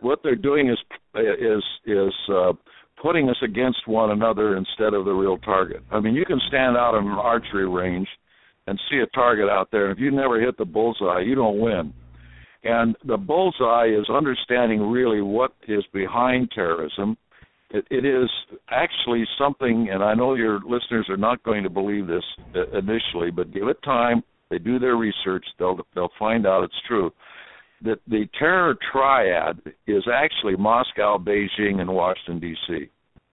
what they're doing is putting us against one another instead of the real target. I mean, you can stand out in an archery range and see a target out there, and if you never hit the bullseye, you don't win. And the bullseye is understanding really what is behind terrorism. It is actually something, and I know your listeners are not going to believe this initially, but give it time. They do their research. They'll find out it's true. That the terror triad is actually Moscow, Beijing, and Washington, D.C.